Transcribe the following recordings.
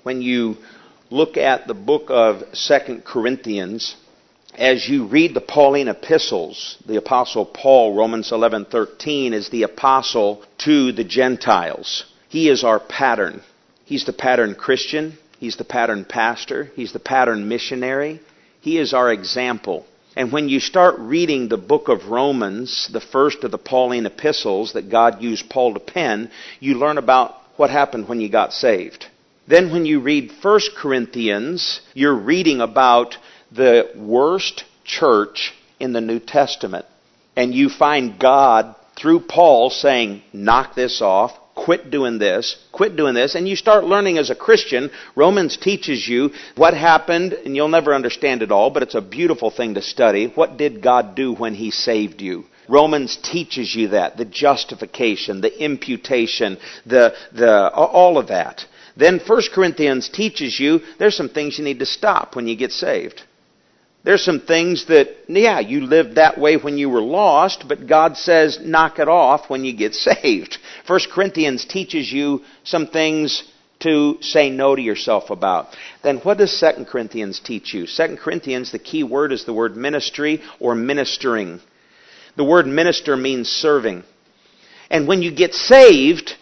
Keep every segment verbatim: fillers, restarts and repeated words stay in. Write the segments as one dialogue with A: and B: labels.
A: when you look at the book of Second Corinthians, as you read the Pauline epistles, the Apostle Paul, Romans eleven thirteen, is the apostle to the Gentiles. He is our pattern. He's the pattern Christian. He's the pattern pastor. He's the pattern missionary. He is our example. And when you start reading the book of Romans, the first of the Pauline epistles that God used Paul to pen, you learn about what happened when you got saved. Then when you read First Corinthians, you're reading about the worst church in the New Testament. And you find God, through Paul, saying, knock this off, quit doing this, quit doing this. And you start learning as a Christian. Romans teaches you what happened, and you'll never understand it all, but it's a beautiful thing to study. What did God do when He saved you? Romans teaches you that, the justification, the imputation, the the all of that. Then First Corinthians teaches you there's some things you need to stop when you get saved. There's some things that, yeah, you lived that way when you were lost, but God says knock it off when you get saved. First Corinthians teaches you some things to say no to yourself about. Then what does Second Corinthians teach you? Second Corinthians, the key word is the word ministry or ministering. The word minister means serving. And when you get saved,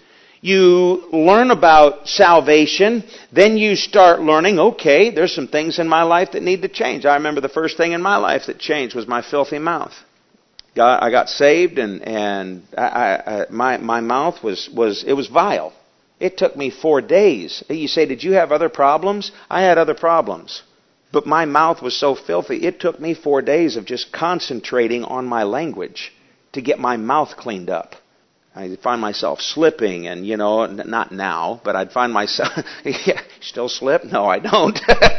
A: you learn about salvation, then you start learning, okay, there's some things in my life that need to change. I remember the first thing in my life that changed was my filthy mouth. God, I got saved and, and I, I, my, my mouth was, was, it was vile. It took me four days. You say, did you have other problems? I had other problems. But my mouth was so filthy, it took me four days of just concentrating on my language to get my mouth cleaned up. I'd find myself slipping, and, you know, not now, but I'd find myself, yeah, still slip? No, I don't.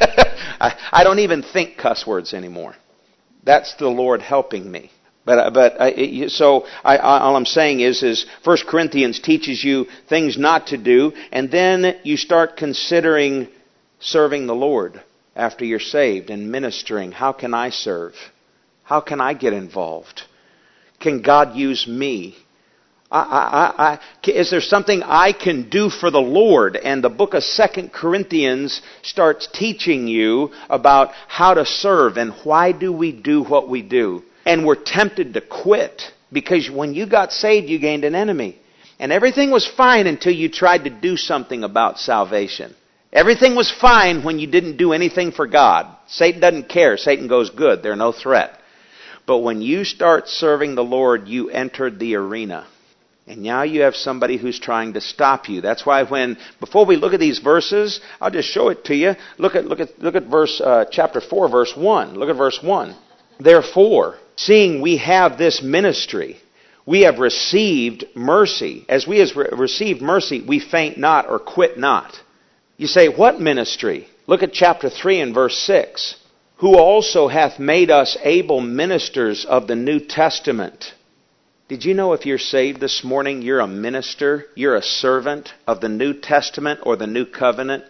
A: I, I don't even think cuss words anymore. That's the Lord helping me. But but I, so I, all I'm saying is, is First Corinthians teaches you things not to do, and then you start considering serving the Lord after you're saved and ministering. How can I serve? How can I get involved? Can God use me? I, I, I, is there something I can do for the Lord? And the book of Second Corinthians starts teaching you about how to serve and why do we do what we do. And we're tempted to quit because when you got saved, you gained an enemy. And everything was fine until you tried to do something about salvation. Everything was fine when you didn't do anything for God. Satan doesn't care. Satan goes, good, they're no threat. But when you start serving the Lord, you entered the arena. And now you have somebody who's trying to stop you. That's why when, before we look at these verses, I'll just show it to you. Look at, look at, look at verse, uh, chapter four, verse one. Look at verse one. Therefore, seeing we have this ministry, we have received mercy. As we have re- received mercy, we faint not or quit not. You say, what ministry? Look at chapter three and verse six. Who also hath made us able ministers of the New Testament. Did you know if you're saved this morning, you're a minister, you're a servant of the New Testament or the New Covenant?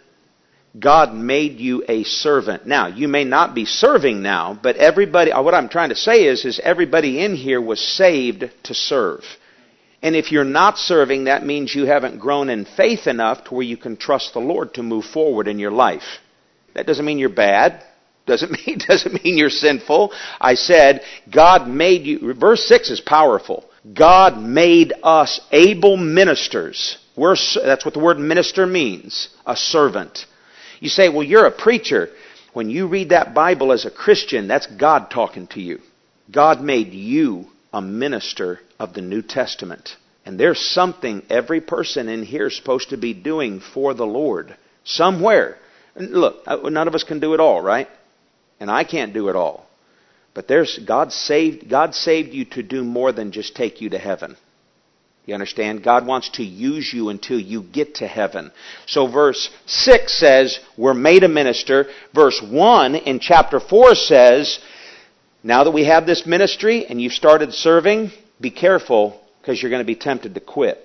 A: God made you a servant. Now, you may not be serving now, but everybody, what I'm trying to say is, is everybody in here was saved to serve. And if you're not serving, that means you haven't grown in faith enough to where you can trust the Lord to move forward in your life. That doesn't mean you're bad. Doesn't mean, doesn't mean you're sinful. I said, God made you, verse six is powerful. God made us able ministers. We're, that's what the word minister means, a servant. You say, well, you're a preacher. When you read that Bible as a Christian, that's God talking to you. God made you a minister of the New Testament. And there's something every person in here is supposed to be doing for the Lord. Somewhere. Look, none of us can do it all, right? And I can't do it all. But there's God saved God saved you to do more than just take you to heaven. You understand? God wants to use you until you get to heaven. So verse six says, we're made a minister. Verse one in chapter four says, now that we have this ministry and you've started serving, be careful because you're going to be tempted to quit.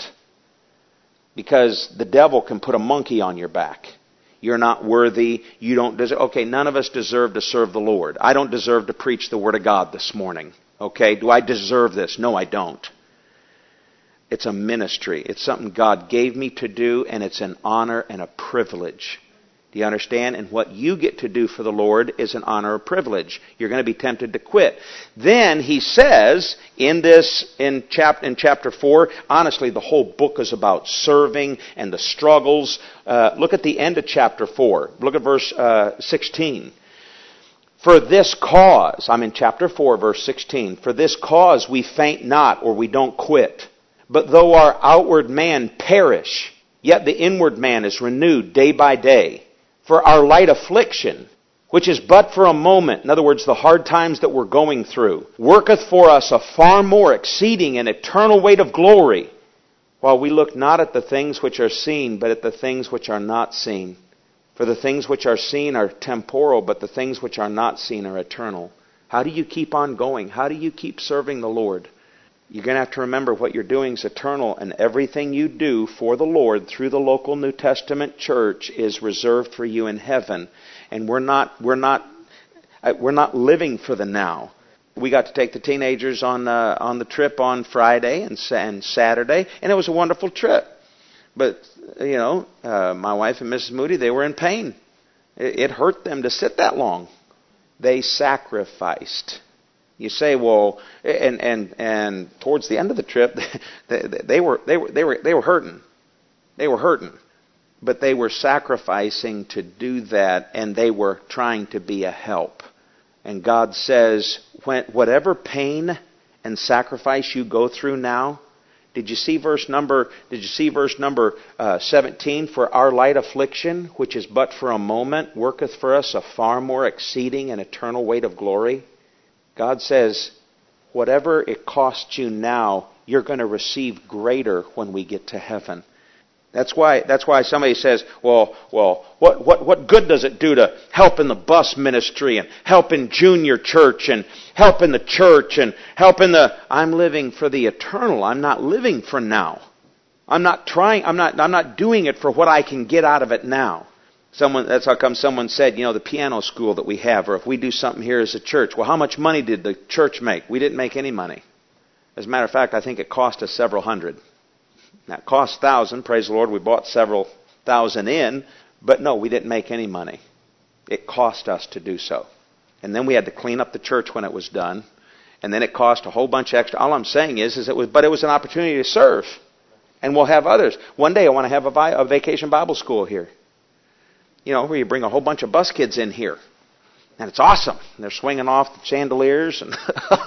A: Because the devil can put a monkey on your back. You're not worthy. You don't deserve. Okay, none of us deserve to serve the Lord. I don't deserve to preach the Word of God this morning. Okay, do I deserve this? No, I don't. It's a ministry. It's something God gave me to do, and it's an honor and a privilege. Do you understand? And what you get to do for the Lord is an honor or privilege. You're going to be tempted to quit. Then he says in this, in, chap, in chapter four, honestly, the whole book is about serving and the struggles. Uh, look at the end of chapter four. Look at verse uh, sixteen. For this cause, I'm in chapter four, verse sixteen. For this cause we faint not, or we don't quit. But though our outward man perish, yet the inward man is renewed day by day. For our light affliction, which is but for a moment, in other words, the hard times that we're going through, worketh for us a far more exceeding and eternal weight of glory, while we look not at the things which are seen, but at the things which are not seen. For the things which are seen are temporal, but the things which are not seen are eternal. How do you keep on going? How do you keep serving the Lord? You're going to have to remember what you're doing is eternal, and everything you do for the Lord through the local New Testament church is reserved for you in heaven. And we're not we're not we're not living for the now. We got to take the teenagers on uh, on the trip on Friday and, and Saturday, and it was a wonderful trip. But you know, uh, my wife and Missus Moody, they were in pain. It, it hurt them to sit that long. They sacrificed. You say, well, and and and towards the end of the trip, they, they were they were they were they were hurting, they were hurting, but they were sacrificing to do that, and they were trying to be a help. And God says, when whatever pain and sacrifice you go through now, did you see verse number? Did you see verse number uh, seventeen? For our light affliction, which is but for a moment, worketh for us a far more exceeding and eternal weight of glory. God says, whatever it costs you now, you're going to receive greater when we get to heaven. That's why that's why somebody says, well, well, what, what, what good does it do to help in the bus ministry and help in junior church and help in the church and help in the... I'm living for the eternal. I'm not living for now. I'm not trying, I'm not, I'm not doing it for what I can get out of it now. Someone, that's how come someone said, you know, the piano school that we have, or if we do something here as a church, well, how much money did the church make? We didn't make any money. As a matter of fact, I think it cost us several hundred. Now, it cost thousand, praise the Lord, we bought several thousand in, but no, we didn't make any money. It cost us to do so. And then we had to clean up the church when it was done, and then it cost a whole bunch extra. All I'm saying is, is it was, but it was an opportunity to serve, and we'll have others. One day I want to have a, vi- a vacation Bible school here. You know, where you bring a whole bunch of bus kids in here. And it's awesome. And they're swinging off the chandeliers. And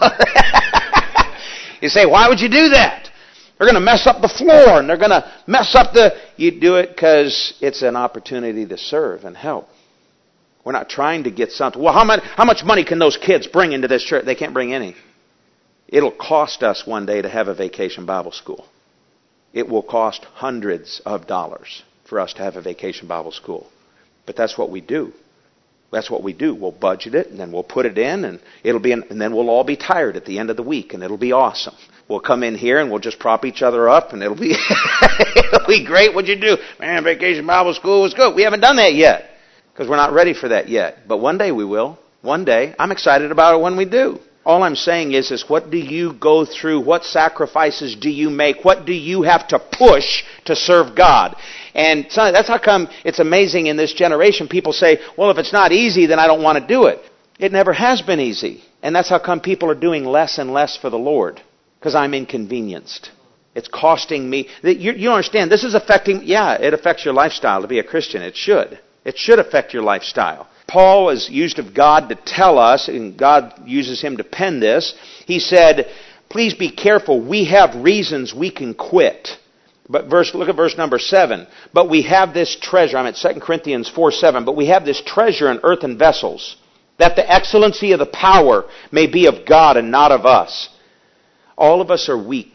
A: you say, why would you do that? They're going to mess up the floor and they're going to mess up the... You do it because it's an opportunity to serve and help. We're not trying to get something. Well, how much, how much money can those kids bring into this church? They can't bring any. It'll cost us one day to have a vacation Bible school. It will cost hundreds of dollars for us to have a vacation Bible school. But that's what we do. That's what we do. We'll budget it, and then we'll put it in, and it'll be, in, and then we'll all be tired at the end of the week, and it'll be awesome. We'll come in here, and we'll just prop each other up, and it'll be, it'll be great. What'd you do? Man, Vacation Bible School was good. We haven't done that yet, because we're not ready for that yet. But one day we will. One day. I'm excited about it when we do. All I'm saying is, is what do you go through? What sacrifices do you make? What do you have to push to serve God? And so that's how come it's amazing in this generation. People say, well, if it's not easy, then I don't want to do it. It never has been easy. And that's how come people are doing less and less for the Lord. Because I'm inconvenienced. It's costing me. You, you understand, this is affecting, yeah, it affects your lifestyle to be a Christian. It should. It should affect your lifestyle. Paul is used of God to tell us, and God uses him to pen this. He said, please be careful. We have reasons we can quit. But verse, look at verse number seven. But we have this treasure. I'm at Second Corinthians four seven. But we have this treasure in earthen vessels, that the excellency of the power may be of God and not of us. All of us are weak.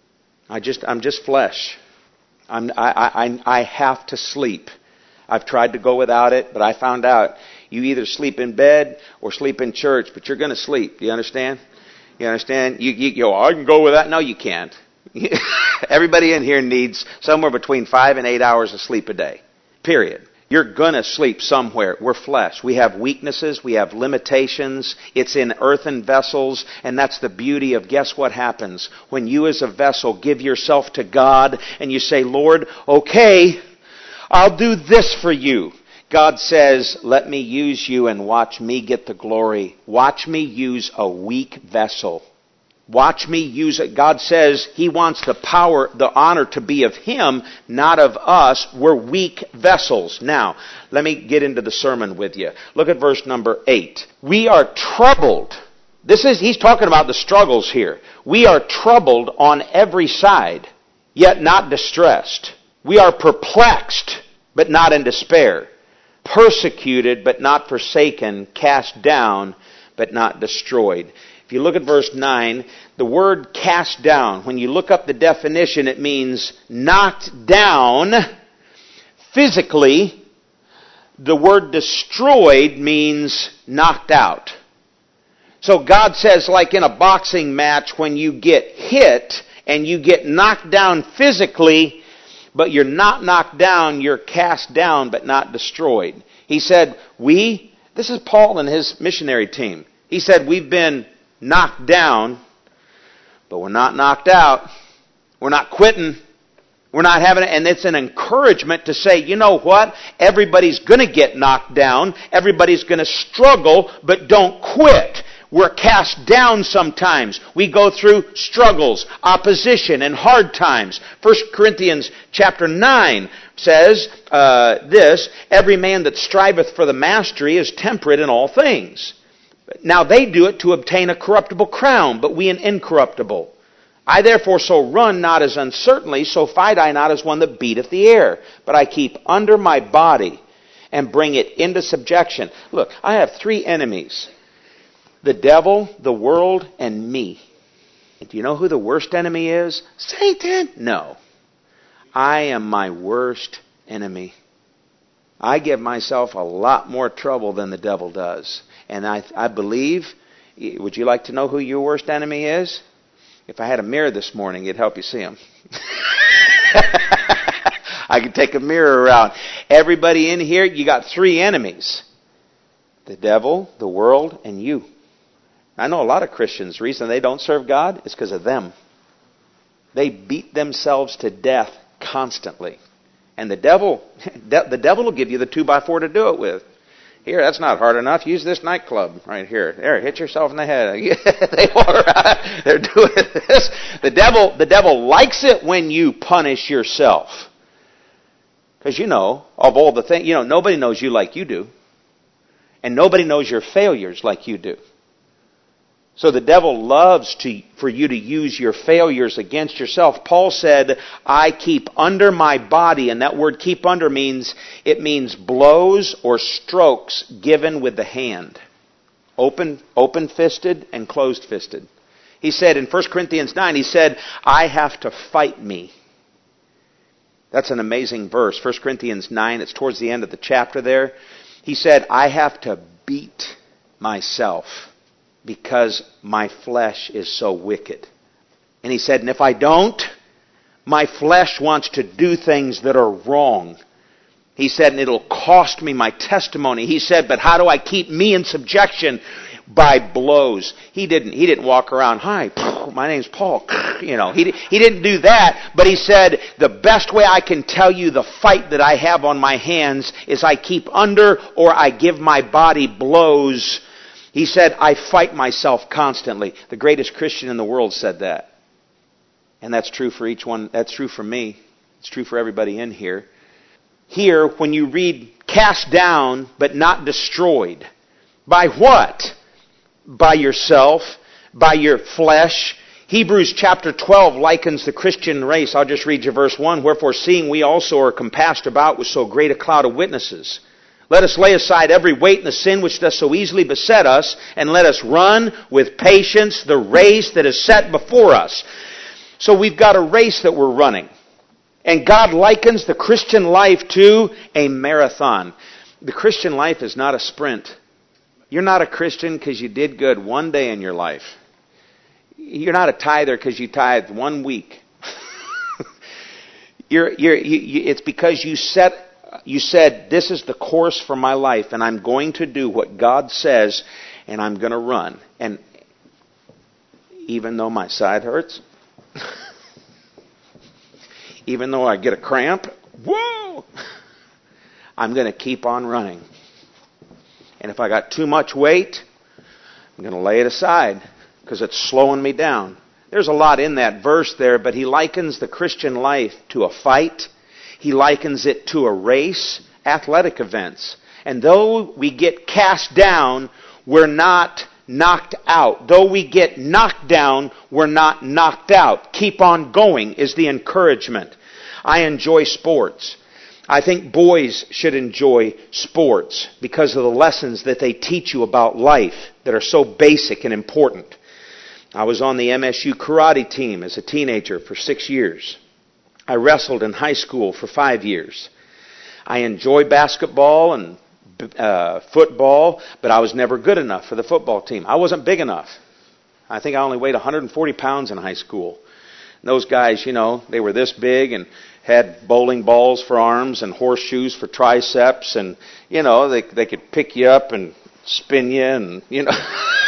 A: I just, I'm just flesh. I'm, I, I, I have to sleep. I've tried to go without it, but I found out you either sleep in bed or sleep in church, but you're going to sleep. Do you understand? You understand? You, you, you go, I can go with that. No, you can't. Everybody in here needs somewhere between five and eight hours of sleep a day. Period. You're going to sleep somewhere. We're flesh. We have weaknesses. We have limitations. It's in earthen vessels. And that's the beauty of, guess what happens? When you as a vessel give yourself to God and you say, Lord, okay, I'll do this for you. God says, let me use you and watch me get the glory. Watch me use a weak vessel. Watch me use it. God says He wants the power, the honor to be of Him, not of us. We're weak vessels. Now, let me get into the sermon with you. Look at verse number eight. We are troubled. This is, he's talking about the struggles here. We are troubled on every side, yet not distressed. We are perplexed, but not in despair. Persecuted, but not forsaken. Cast down, but not destroyed. If you look at verse nine, the word cast down, when you look up the definition, it means knocked down physically. The word destroyed means knocked out. So God says, like in a boxing match, when you get hit and you get knocked down physically, but you're not knocked down, you're cast down, but not destroyed. He said, we, this is Paul and his missionary team. He said, we've been knocked down, but we're not knocked out. We're not quitting. We're not having it. And it's an encouragement to say, you know what? Everybody's going to get knocked down. Everybody's going to struggle, but don't quit. We're cast down sometimes. We go through struggles, opposition, and hard times. First Corinthians chapter nine says uh, this, every man that striveth for the mastery is temperate in all things. Now they do it to obtain a corruptible crown, but we an incorruptible. I therefore so run not as uncertainly, so fight I not as one that beateth the air, but I keep under my body and bring it into subjection. Look, I have three enemies. The devil, the world, and me. Do you know who the worst enemy is? Satan? No. I am my worst enemy. I give myself a lot more trouble than the devil does. And I, I believe, would you like to know who your worst enemy is? If I had a mirror this morning, it'd help you see him. I could take a mirror around. Everybody in here, you got three enemies. The devil, the world, and you. I know a lot of Christians, the reason they don't serve God is because of them. They beat themselves to death constantly. And the devil, the devil will give you the two by four to do it with. Here, that's not hard enough. Use this nightclub right here. There, hit yourself in the head. They walk around. They're doing this. The devil, the devil likes it when you punish yourself. Because you know, of all the things, you know, nobody knows you like you do. And nobody knows your failures like you do. So the devil loves to, for you to use your failures against yourself. Paul said, I keep under my body, and that word keep under means, it means blows or strokes given with the hand. Open, open-fisted and closed-fisted. He said in First Corinthians nine, he said, I have to fight me. That's an amazing verse. First Corinthians nine, it's towards the end of the chapter there. He said, I have to beat myself, because my flesh is so wicked. And he said, and if I don't, my flesh wants to do things that are wrong. He said, and it'll cost me my testimony. He said, but how do I keep me in subjection? By blows. He didn't, he didn't walk around, hi, my name's Paul. You know, he, he didn't do that, but he said, the best way I can tell you the fight that I have on my hands is I keep under or I give my body blows. He said, I fight myself constantly. The greatest Christian in the world said that. And that's true for each one. That's true for me. It's true for everybody in here. Here, when you read cast down but not destroyed. By what? By yourself, by your flesh. Hebrews chapter twelve likens the Christian race. I'll just read you verse one. Wherefore, seeing we also are compassed about with so great a cloud of witnesses, let us lay aside every weight and the sin which does so easily beset us, and let us run with patience the race that is set before us. So we've got a race that we're running. And God likens the Christian life to a marathon. The Christian life is not a sprint. You're not a Christian because you did good one day in your life. You're not a tither because you tithed one week. you're, you're, you, you, it's because you set... You said, this is the course for my life, and I'm going to do what God says, and I'm going to run. And even though my side hurts, even though I get a cramp, whoa! I'm going to keep on running. And if I got too much weight, I'm going to lay it aside because it's slowing me down. There's a lot in that verse there, but he likens the Christian life to a fight. He likens it to a race, athletic events. And though we get cast down, we're not knocked out. Though we get knocked down, we're not knocked out. Keep on going is the encouragement. I enjoy sports. I think boys should enjoy sports because of the lessons that they teach you about life that are so basic and important. I was on the M S U karate team as a teenager for six years. I wrestled in high school for five years. I enjoy basketball and uh, football, but I was never good enough for the football team. I wasn't big enough. I think I only weighed one hundred forty pounds in high school. And those guys, you know, they were this big and had bowling balls for arms and horseshoes for triceps, and, you know, they they could pick you up and spin you, and, you know.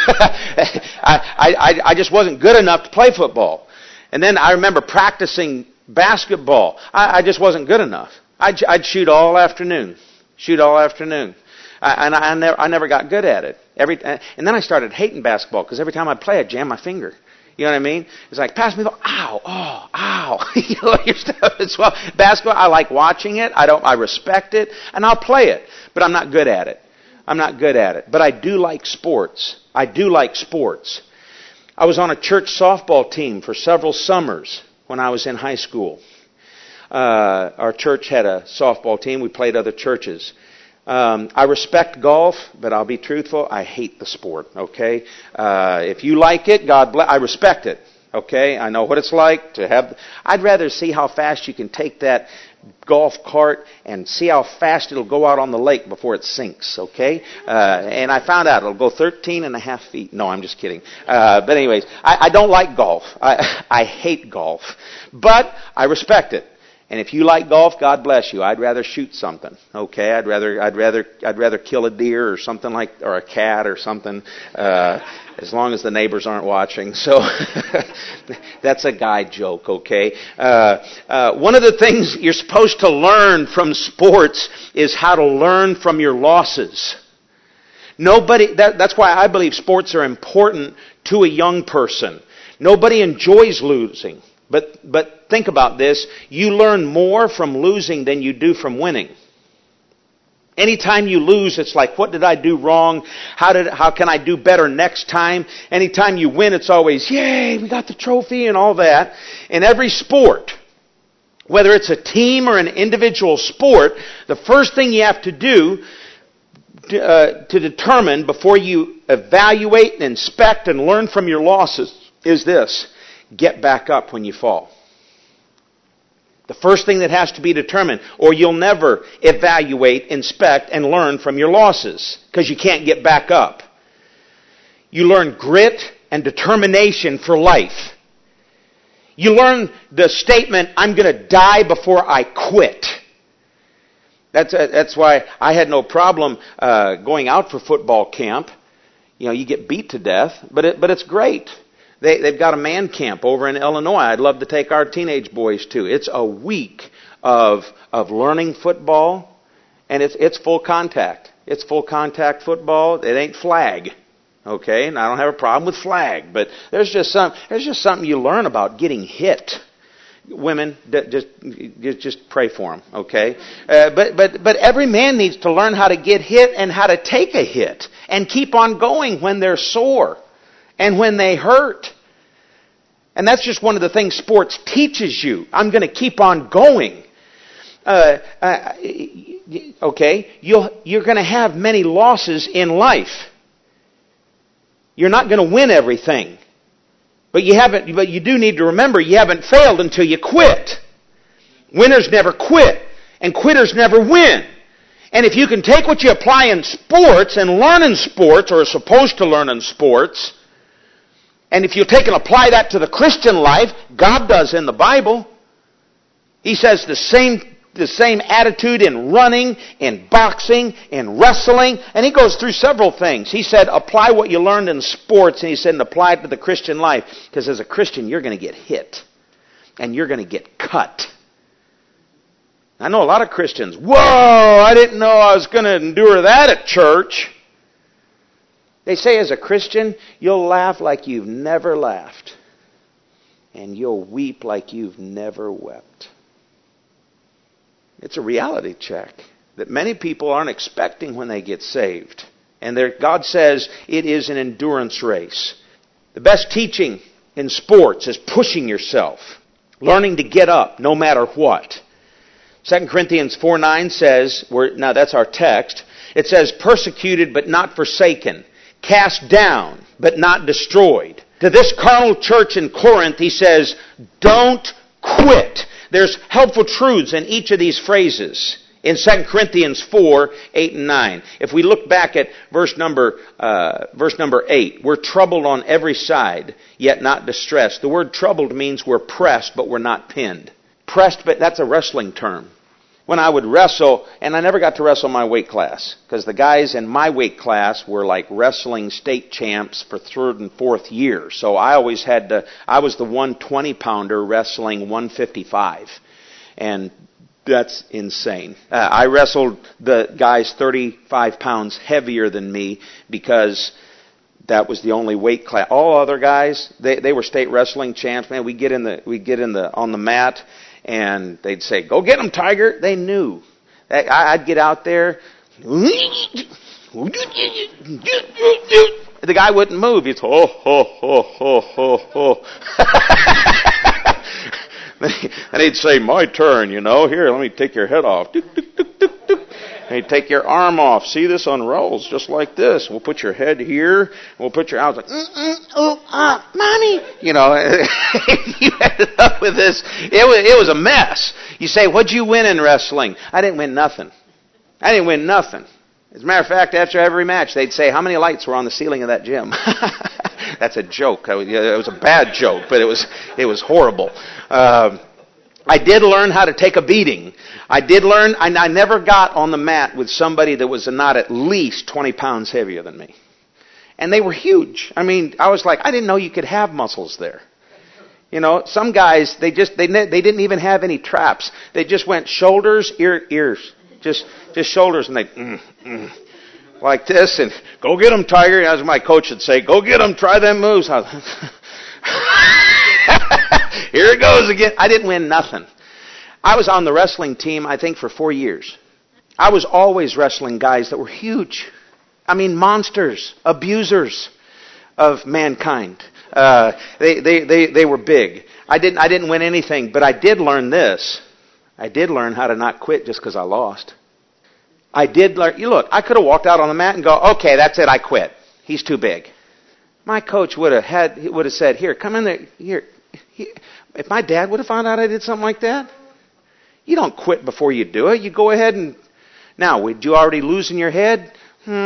A: I, I, I just wasn't good enough to play football. And then I remember practicing basketball. I, I just wasn't good enough. I'd, I'd shoot all afternoon. Shoot all afternoon. I, and I, I, never, I never got good at it. Every, and then I started hating basketball because every time I'd play, I'd jam my finger. You know what I mean? It's like, pass me the, ow, oh, ow. You know, your stuff as well. Basketball, I like watching it. I don't, I respect it, and I'll play it. But I'm not good at it. I'm not good at it. But I do like sports. I do like sports. I was on a church softball team for several summers when I was in high school. Uh, our church had a softball team. We played other churches. Um, I respect golf, but I'll be truthful, I hate the sport, okay? Uh, if you like it, God bless, I respect it, okay? I know what it's like to have, I'd rather see how fast you can take that golf cart and see how fast it'll go out on the lake before it sinks, okay? Uh, and I found out it'll go thirteen and a half feet. No, I'm just kidding. Uh, but anyways, I, I don't like golf. I, I hate golf. But I respect it. And if you like golf, God bless you. I'd rather shoot something. Okay, I'd rather, I'd rather, I'd rather kill a deer or something like, or a cat or something, uh, as long as the neighbors aren't watching. So that's a guy joke. Okay. Uh, uh, one of the things you're supposed to learn from sports is how to learn from your losses. Nobody. That, that's why I believe sports are important to a young person. Nobody enjoys losing. But but think about this. You learn more from losing than you do from winning. Anytime you lose, it's like, what did I do wrong? How did how can I do better next time? Anytime you win, it's always, yay, we got the trophy and all that. In every sport, whether it's a team or an individual sport, the first thing you have to do to, uh, to determine before you evaluate and inspect and learn from your losses is this. Get back up when you fall. The first thing that has to be determined, or you'll never evaluate, inspect, and learn from your losses, because you can't get back up. You learn grit and determination for life. You learn the statement, I'm going to die before I quit. That's, that's why I had no problem uh, going out for football camp. You know, you get beat to death, but it, but it's great. They, they've got a man camp over in Illinois. I'd love to take our teenage boys to. It's a week of of learning football, and it's it's full contact. It's full contact football. It ain't flag, okay? And I don't have a problem with flag, but there's just some there's just something you learn about getting hit. Women, just just pray for them, okay? Uh, but but but every man needs to learn how to get hit and how to take a hit and keep on going when they're sore. And when they hurt. And that's just one of the things sports teaches you. I'm going to keep on going. Uh, uh, okay, you'll, you're going to have many losses in life. You're not going to win everything. But you haven't. But you do need to remember you haven't failed until you quit. Winners never quit. And quitters never win. And if you can take what you apply in sports and learn in sports, or are supposed to learn in sports, and if you take and apply that to the Christian life, God does in the Bible. He says the same, the same attitude in running, in boxing, in wrestling. And he goes through several things. He said, apply what you learned in sports. And he said, and apply it to the Christian life. Because as a Christian, you're going to get hit. And you're going to get cut. I know a lot of Christians, whoa, I didn't know I was going to endure that at church. They say as a Christian, you'll laugh like you've never laughed. And you'll weep like you've never wept. It's a reality check that many people aren't expecting when they get saved. And God says it is an endurance race. The best teaching in sports is pushing yourself, learning to get up no matter what. Second Corinthians four nine says, now that's our text, it says, persecuted but not forsaken, cast down but not destroyed. To this carnal church in Corinth, he says, don't quit. There's helpful truths in each of these phrases in Second Corinthians four, eight and nine. If we look back at verse number, uh, verse number eight, we're troubled on every side, yet not distressed. The word troubled means we're pressed, but we're not pinned. Pressed, but that's a wrestling term. When I would wrestle, and I never got to wrestle my weight class, because the guys in my weight class were like wrestling state champs for third and fourth year. So I always had to, I was the one twenty pounder wrestling one fifty-five. And that's insane. Uh, I wrestled the guys thirty-five pounds heavier than me because that was the only weight class. All other guys, they, they were state wrestling champs. Man, we get in the, we get in the, on the mat, and they'd say, go get him, Tiger. They knew. I'd get out there. The guy wouldn't move. He'd ho, ho, ho, ho, ho, ho. And he'd say, my turn, you know. Here, let me take your head off. And he'd take your arm off. See, this unrolls just like this. We'll put your head here. We'll put your arms like, mm-mm, oh, ah, mommy. You know, you ended up with this. It was, it was a mess. You say, what'd you win in wrestling? I didn't win nothing. I didn't win nothing. As a matter of fact, after every match, they'd say, how many lights were on the ceiling of that gym? That's a joke. It was a bad joke, but it was, it was horrible. Uh, I did learn how to take a beating. I did learn, I, I never got on the mat with somebody that was not at least twenty pounds heavier than me. And they were huge. I mean, I was like, I didn't know you could have muscles there. You know, some guys, they just, they they didn't even have any traps. They just went shoulders, ear, ears. Just, just shoulders, and they, mm, mm, like this, and go get them, Tiger. As my coach would say, go get them, try them moves. Here it goes again. I didn't win nothing. I was on the wrestling team, I think, for four years. I was always wrestling guys that were huge. I mean, monsters, abusers of mankind. Uh, they, they, they, they were big. I didn't, I didn't win anything, but I did learn this. I did learn how to not quit just because I lost. I did learn, you look, I could have walked out on the mat and go, okay, that's it, I quit. He's too big. My coach would have had, would have said, here, come in there, here. here. If my dad would have found out I did something like that, you don't quit before you do it. You go ahead and, now, would you already lose in your head? Hmm.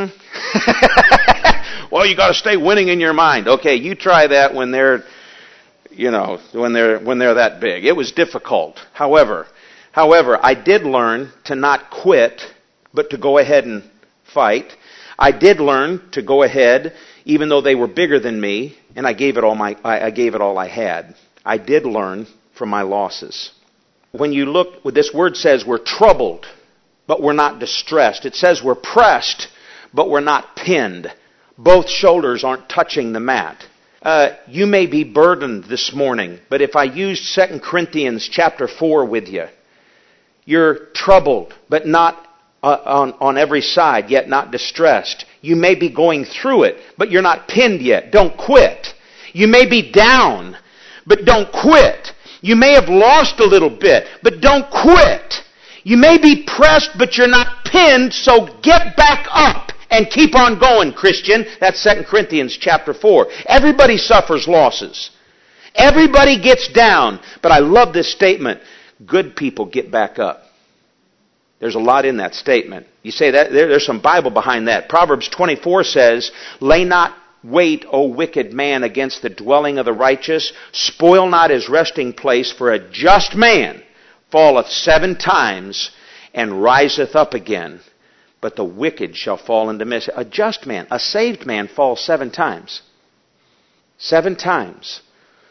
A: Well, you got to stay winning in your mind. Okay, you try that when they're, you know, when they're, when they're that big. It was difficult. However, however, I did learn to not quit, but to go ahead and fight. I did learn to go ahead, even though they were bigger than me, and I gave it all my, I gave it all I had. I did learn from my losses. When you look, this word says we're troubled, but we're not distressed. It says we're pressed, but we're not pinned. Both shoulders aren't touching the mat. Uh, you may be burdened this morning, but if I used Second Corinthians chapter four with you, you're troubled, but not uh, on, on every side, yet not distressed. You may be going through it, but you're not pinned yet. Don't quit. You may be down, but don't quit. You may have lost a little bit, but don't quit. You may be pressed, but you're not pinned, so get back up and keep on going, Christian. That's Second Corinthians chapter four. Everybody suffers losses. Everybody gets down. But I love this statement. Good people get back up. There's a lot in that statement. You say that there, there's some Bible behind that. Proverbs twenty-four says, lay not wait, O wicked man, against the dwelling of the righteous. Spoil not his resting place, for a just man falleth seven times and riseth up again. But the wicked shall fall into misery. A just man, a saved man falls seven times. Seven times.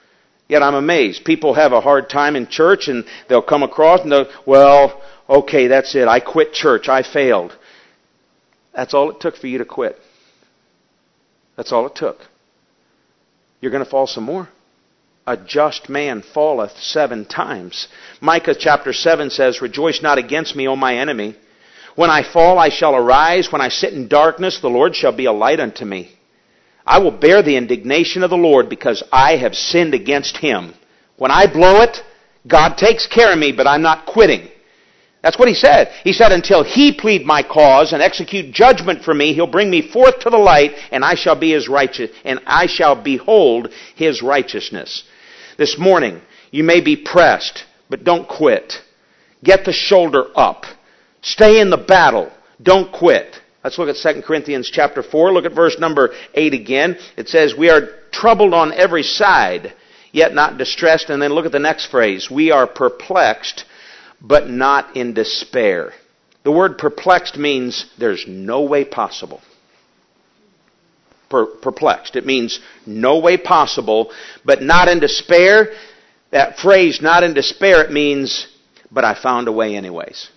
A: Yet I'm amazed. People have a hard time in church and they'll come across and they'll, well, okay, that's it. I quit church. I failed. That's all it took for you to quit. That's all it took. You're going to fall some more. A just man falleth seven times. Micah chapter seven says, rejoice not against me, O my enemy. When I fall, I shall arise. When I sit in darkness, the Lord shall be a light unto me. I will bear the indignation of the Lord because I have sinned against Him. When I blow it, God takes care of me, but I'm not quitting. That's what He said. He said, until He plead my cause and execute judgment for me, He'll bring me forth to the light, and I shall be His righteous, and I shall behold His righteousness. This morning, you may be pressed, but don't quit. Get the shoulder up. Stay in the battle. Don't quit. Let's look at Second Corinthians chapter four. Look at verse number eight again. It says, we are troubled on every side, yet not distressed. And then look at the next phrase. We are perplexed, but not in despair. The word perplexed means there's no way possible. Per- perplexed. It means no way possible, but not in despair. That phrase, not in despair, it means, but I found a way anyways.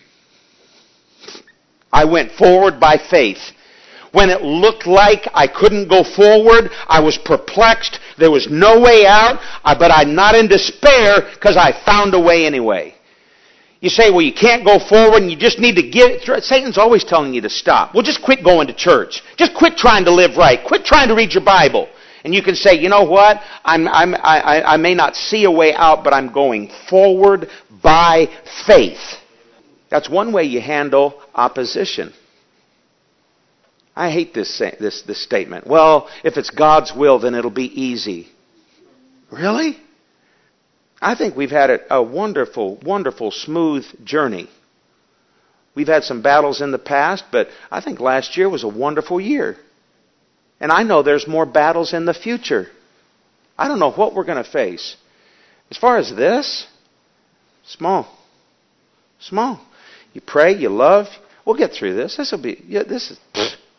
A: I went forward by faith. When it looked like I couldn't go forward, I was perplexed. There was no way out, but I'm not in despair because I found a way anyway. You say, well, you can't go forward and you just need to get it through. Satan's always telling you to stop. Well, just quit going to church. Just quit trying to live right. Quit trying to read your Bible. And you can say, you know what? I'm, I'm, I, I may not see a way out, but I'm going forward by faith. That's one way you handle opposition. I hate this, this, this statement. Well, if it's God's will, then it'll be easy. Really? I think we've had a, a wonderful, wonderful, smooth journey. We've had some battles in the past, but I think last year was a wonderful year. And I know there's more battles in the future. I don't know what we're going to face. As far as this, small. Small. You pray, you love. We'll get through this. This will be, yeah, this is,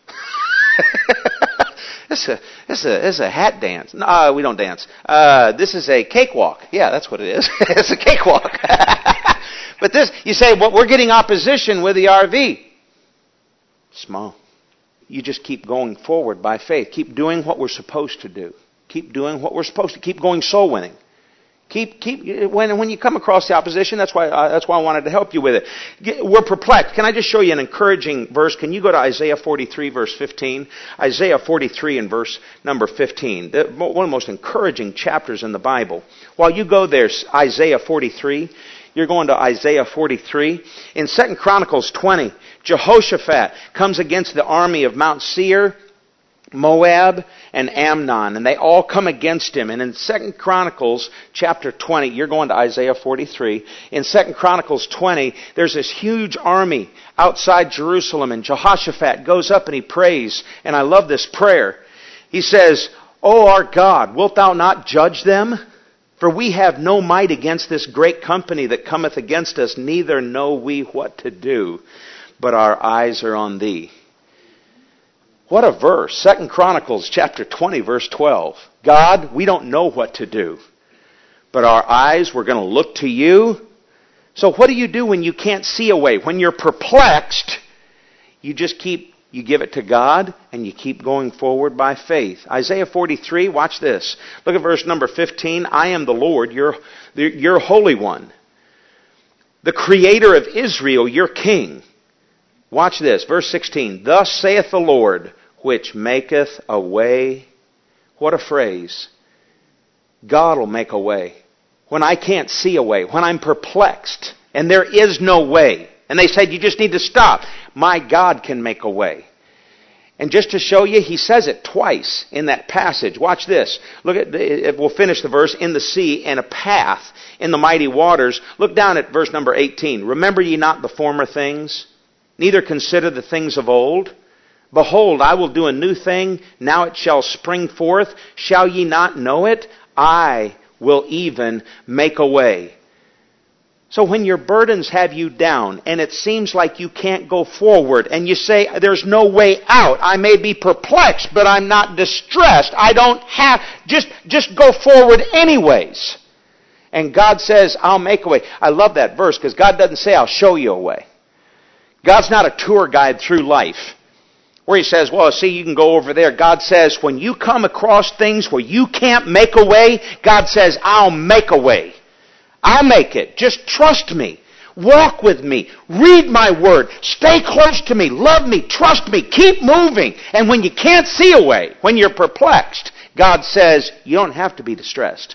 A: this is a, this is a, this is a hat dance. No, uh, we don't dance. Uh, this is a cakewalk. Yeah, that's what it is. It's a cakewalk. But this, you say, well, we're getting opposition with the R V. Small. You just keep going forward by faith. Keep doing what we're supposed to do. Keep doing what we're supposed to. Keep going soul winning. Keep, keep, when, when you come across the opposition, that's why, uh, that's why I wanted to help you with it. Get, we're perplexed. Can I just show you an encouraging verse? Can you go to Isaiah forty-three, verse fifteen? Isaiah forty-three and verse number fifteen. The, one of the most encouraging chapters in the Bible. While you go there, Isaiah forty-three, you're going to Isaiah forty-three. In Second Chronicles twenty, Jehoshaphat comes against the army of Mount Seir, Moab, and Amnon, and they all come against him. And in Second Chronicles chapter twenty, you're going to Isaiah forty-three. In Second Chronicles twenty, there's this huge army outside Jerusalem, and Jehoshaphat goes up and he prays. And I love this prayer. He says, O our God, wilt thou not judge them? For we have no might against this great company that cometh against us, neither know we what to do, but our eyes are on thee. What a verse. Second Chronicles chapter twenty, verse twelve. God, we don't know what to do, but our eyes, we're going to look to you. So what do you do when you can't see a way? When you're perplexed, you just keep, you give it to God, and you keep going forward by faith. Isaiah forty-three, watch this. Look at verse number fifteen. I am the Lord, your, your Holy One, the Creator of Israel, your King. Watch this, verse sixteen. Thus saith the Lord, which maketh a way. What a phrase. God will make a way. When I can't see a way, when I'm perplexed, and there is no way, and they said you just need to stop, my God can make a way. And just to show you, he says it twice in that passage. Watch this. Look at, the, we'll finish the verse, in the sea and a path in the mighty waters. Look down at verse number eighteen. Remember ye not the former things? Neither consider the things of old. Behold, I will do a new thing. Now it shall spring forth. Shall ye not know it? I will even make a way. So when your burdens have you down and it seems like you can't go forward and you say, there's no way out. I may be perplexed, but I'm not distressed. I don't have, just, just go forward anyways. And God says, I'll make a way. I love that verse because God doesn't say, I'll show you a way. God's not a tour guide through life where He says, well, see, you can go over there. God says, when you come across things where you can't make a way, God says, I'll make a way. I'll make it. Just trust me. Walk with me. Read my word. Stay close to me. Love me. Trust me. Keep moving. And when you can't see a way, when you're perplexed, God says, you don't have to be distressed.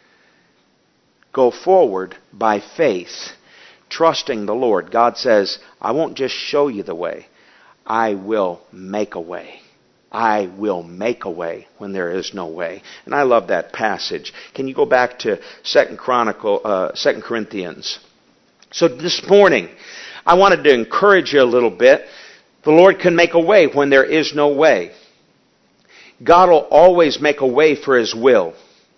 A: Go forward by faith, trusting the Lord. God says, I won't just show you the way. I will make a way. I will make a way when there is no way. And I love that passage. Can you go back to Second Chronicle, uh, Second Corinthians? So this morning, I wanted to encourage you a little bit. The Lord can make a way when there is no way. God will always make a way for His will.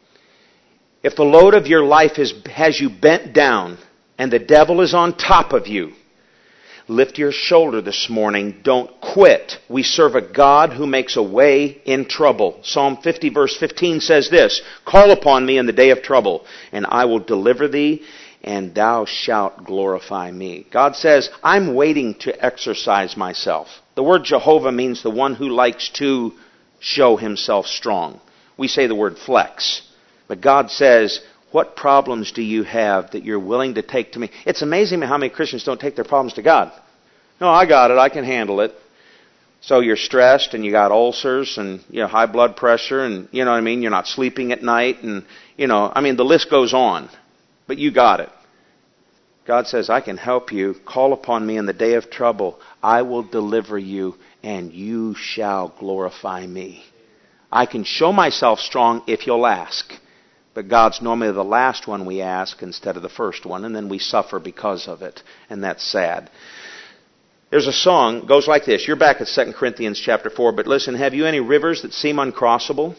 A: If the load of your life is, has you bent down and the devil is on top of you, lift your shoulder this morning. Don't quit. We serve a God who makes a way in trouble. Psalm fifty verse fifteen says this, call upon me in the day of trouble, and I will deliver thee, and thou shalt glorify me. God says, I'm waiting to exercise myself. The word Jehovah means the one who likes to show Himself strong. We say the word flex. But God says, what problems do you have that you're willing to take to me? It's amazing how many Christians don't take their problems to God. No, I got it. I can handle it. So you're stressed and you got ulcers and you know high blood pressure and you know what I mean. You're not sleeping at night and you know I mean the list goes on. But you got it. God says, I can help you. Call upon me in the day of trouble. I will deliver you and you shall glorify me. I can show myself strong if you'll ask. But God's normally the last one we ask instead of the first one, and then we suffer because of it, and that's sad. There's a song, goes like this. You're back at Second Corinthians chapter four, but listen, have you any rivers that seem uncrossable?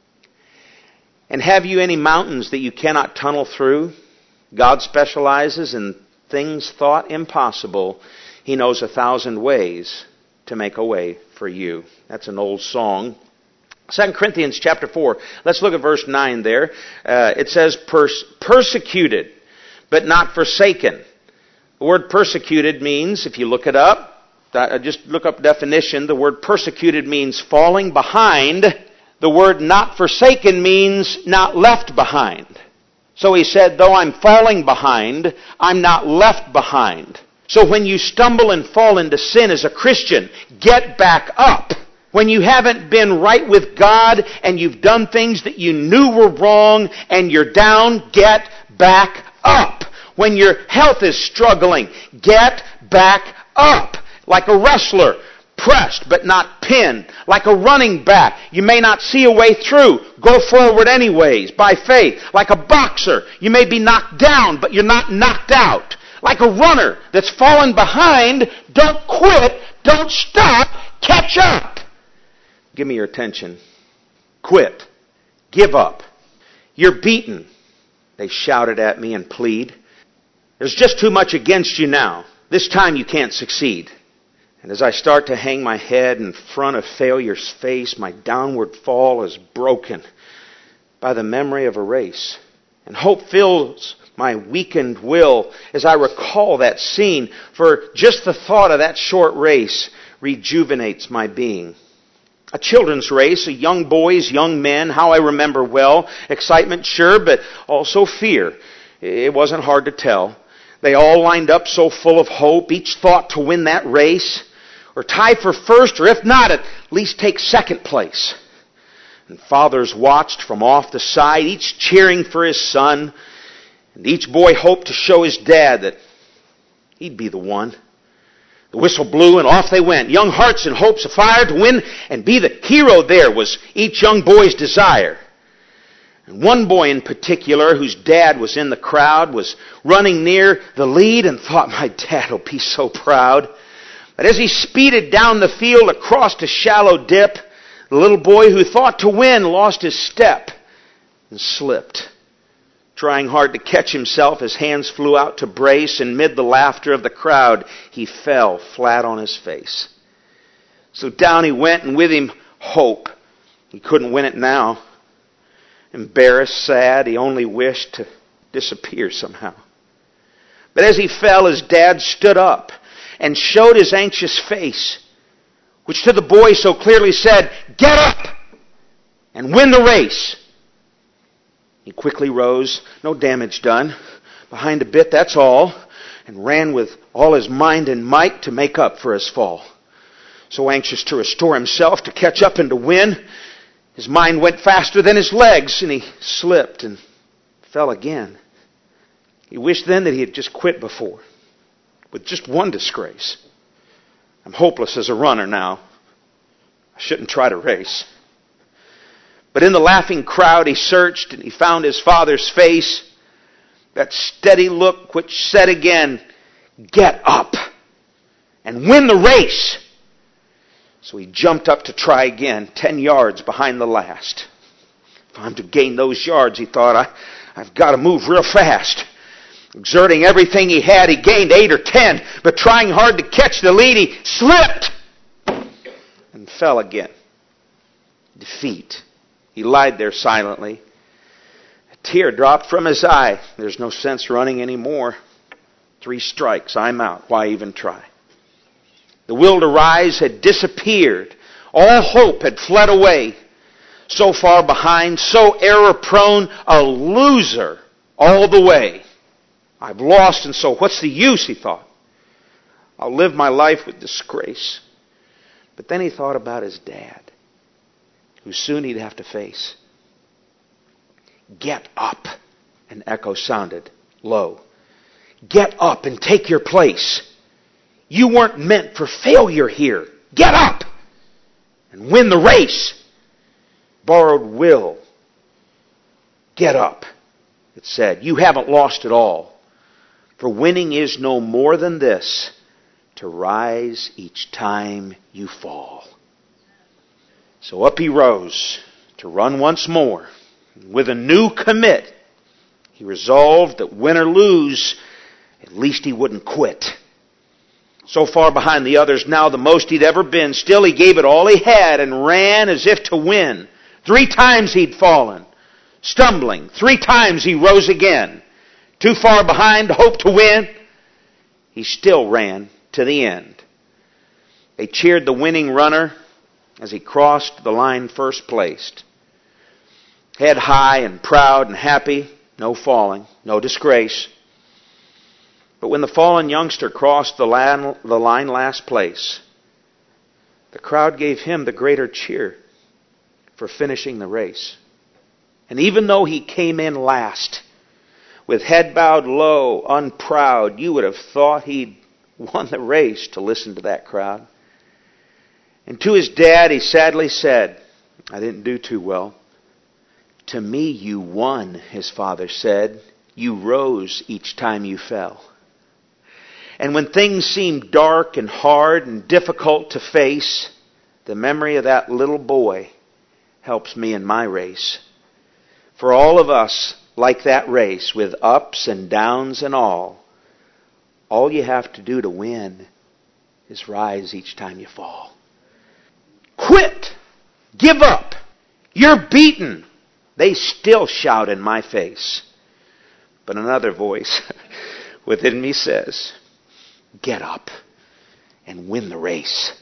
A: And have you any mountains that you cannot tunnel through? God specializes in things thought impossible. He knows a thousand ways to make a way for you. That's an old song. Second Corinthians chapter four. Let's look at verse nine there. Uh, it says, Pers- persecuted, but not forsaken. The word persecuted means, if you look it up, uh, just look up definition, the word persecuted means falling behind. The word not forsaken means not left behind. So he said, though I'm falling behind, I'm not left behind. So when you stumble and fall into sin as a Christian, get back up. When you haven't been right with God and you've done things that you knew were wrong and you're down, get back up. When your health is struggling, get back up. Like a wrestler, pressed but not pinned. Like a running back, you may not see a way through. Go forward anyways, by faith. Like a boxer, you may be knocked down but you're not knocked out. Like a runner that's fallen behind, don't quit, don't stop, catch up. Give me your attention. Quit. Give up. You're beaten. They shouted at me and plead. There's just too much against you now. This time you can't succeed. And as I start to hang my head in front of failure's face, my downward fall is broken by the memory of a race. And hope fills my weakened will as I recall that scene, for just the thought of that short race rejuvenates my being. A children's race, a young boys, young men, how I remember well. Excitement, sure, but also fear. It wasn't hard to tell. They all lined up so full of hope, each thought to win that race, or tie for first, or if not, at least take second place. And fathers watched from off the side, each cheering for his son, and each boy hoped to show his dad that he'd be the one. The whistle blew and off they went. Young hearts and hopes afire to win and be the hero there was each young boy's desire. And one boy in particular, whose dad was in the crowd, was running near the lead and thought, my dad will be so proud. But as he speeded down the field across a shallow dip, the little boy who thought to win lost his step and slipped. Trying hard to catch himself, his hands flew out to brace, and mid the laughter of the crowd, he fell flat on his face. So down he went, and with him, hope. He couldn't win it now. Embarrassed, sad, he only wished to disappear somehow. But as he fell, his dad stood up and showed his anxious face, which to the boy so clearly said, "Get up and win the race." He quickly rose, no damage done, behind a bit, that's all, and ran with all his mind and might to make up for his fall. So anxious to restore himself, to catch up and to win, his mind went faster than his legs, and he slipped and fell again. He wished then that he had just quit before, with just one disgrace. I'm hopeless as a runner now. I shouldn't try to race. But in the laughing crowd he searched, and he found his father's face, that steady look which said again, "Get up and win the race." So he jumped up to try again, ten yards behind the last. If I'm to gain those yards, he thought, I, I've got to move real fast. Exerting everything he had, he gained eight or ten, but trying hard to catch the lead, he slipped and fell again. Defeat. He lied there silently. A tear dropped from his eye. There's no sense running anymore. Three strikes, I'm out. Why even try? The will to rise had disappeared. All hope had fled away. So far behind, so error-prone, a loser all the way. I've lost, and so what's the use, he thought. I'll live my life with disgrace. But then he thought about his dad, who soon he'd have to face. Get up, an echo sounded low. Get up and take your place. You weren't meant for failure here. Get up and win the race. Borrowed will. Get up, it said. You haven't lost it all. For winning is no more than this, to rise each time you fall. So up he rose to run once more. With a new commit, he resolved that win or lose, at least he wouldn't quit. So far behind the others, now the most he'd ever been, still he gave it all he had and ran as if to win. Three times he'd fallen, stumbling. Three times he rose again. Too far behind to hope to win, he still ran to the end. They cheered the winning runner as he crossed the line first placed. Head high and proud and happy, no falling, no disgrace. But when the fallen youngster crossed the line, the line last place, the crowd gave him the greater cheer for finishing the race. And even though he came in last, with head bowed low, unproud, you would have thought he'd won the race to listen to that crowd. And to his dad he sadly said, "I didn't do too well." "To me you won," his father said. "You rose each time you fell." And when things seemed dark and hard and difficult to face, the memory of that little boy helps me in my race. For all of us, like that race, with ups and downs and all, all you have to do to win is rise each time you fall. Quit! Give up! You're beaten! They still shout in my face. But another voice within me says, get up and win the race.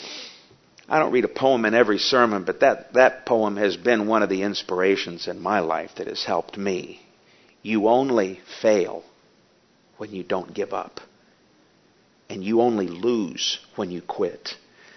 A: I don't read a poem in every sermon, but that, that poem has been one of the inspirations in my life that has helped me. You only fail when you don't give up. And you only lose when you quit.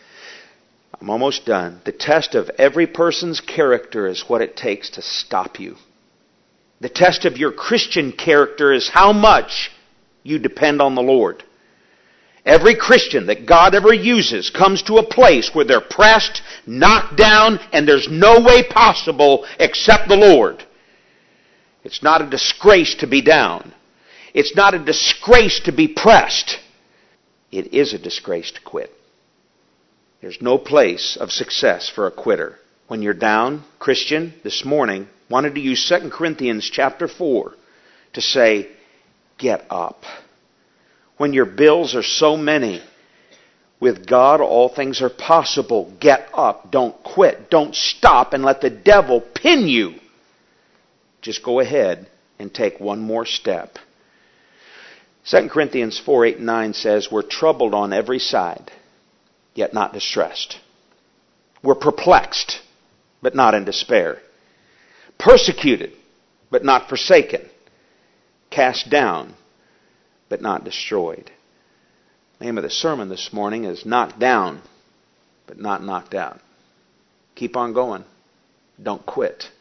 A: I'm almost done. The test of every person's character is what it takes to stop you. The test of your Christian character is how much you depend on the Lord. Every Christian that God ever uses comes to a place where they're pressed, knocked down, and there's no way possible except the Lord. It's not a disgrace to be down. It's not a disgrace to be pressed. It is a disgrace to quit. There's no place of success for a quitter. When you're down, Christian, this morning, wanted to use Second Corinthians chapter four to say, get up. When your bills are so many, with God all things are possible. Get up. Don't quit. Don't stop and let the devil pin you. Just go ahead and take one more step. Second Corinthians four, eight, and nine says, we're troubled on every side, yet not distressed. We're perplexed, but not in despair. Persecuted, but not forsaken. Cast down, but not destroyed. The name of the sermon this morning is Knocked Down, but Not Knocked Out. Keep on going. Don't quit.